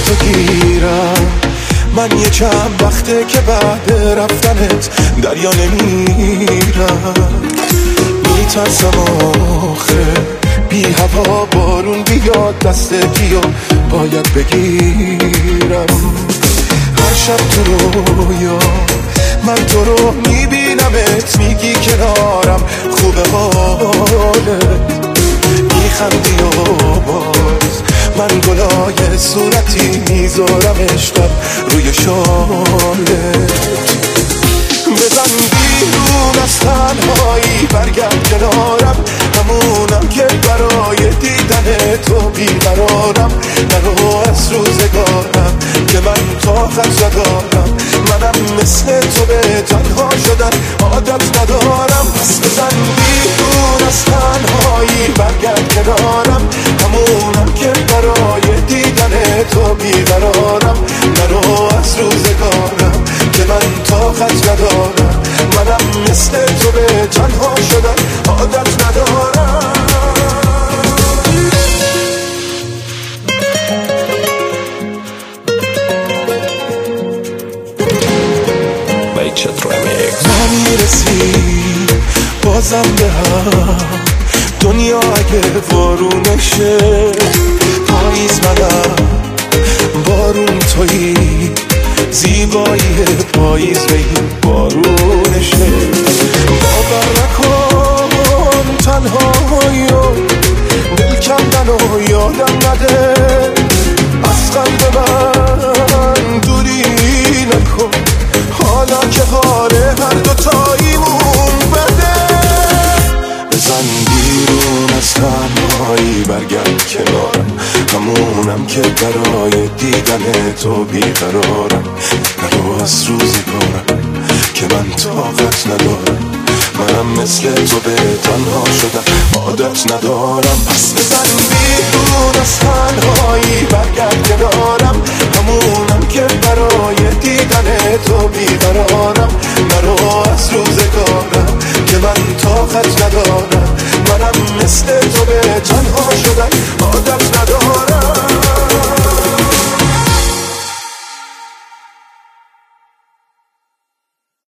بگیرم. من یه چند وقته که بعد رفتنت دریا نمیرم. میترسم آخه بی هوا بارون بیاد دست گیو باید بگیرم. هر شب تو رویا من تو رو میبینمت، میگی کنارم خوبه حالت، میخندی و باز من گلای صورتی میذارم عشقم روی شالت. بزن بیرون از تنهایی برگرد کنارم، همونم که برای دیدن تو بیقرارم. نرو از روزگارم که من طاقت ندارم، منم مثل تو به تنها شدن عادت ندارم. پس بزن بیرون از تنهایی برگرد کنارم، همونم که برای دیدن تو بیقرارم. نرو از روزگارم که من طاقت ندارم، منم مثل تو به تنها شدن عادت ندارم. نمیرسی بازم به هم، دنیا اگه بارونشه پاییز منم، بارون تویی، زیبایی پاییز به این بارونشه. باور نکن تنهایی و دل کندن و یادم نده، از قلب من دوری نکن، حالا که حاله هر دوتاییمون بده. بزن بیرون از تنهایی برگرد کنارم، همونم که برای دیدن تو بیقرارم. نرو از روزگارم که من طاقت ندارم، منم مثل تو به تنها شدن عادت ندارم. پس بزن بیرون از تنهایی برگرد کنارم، همونم که برای دیدن تو بیقرارم.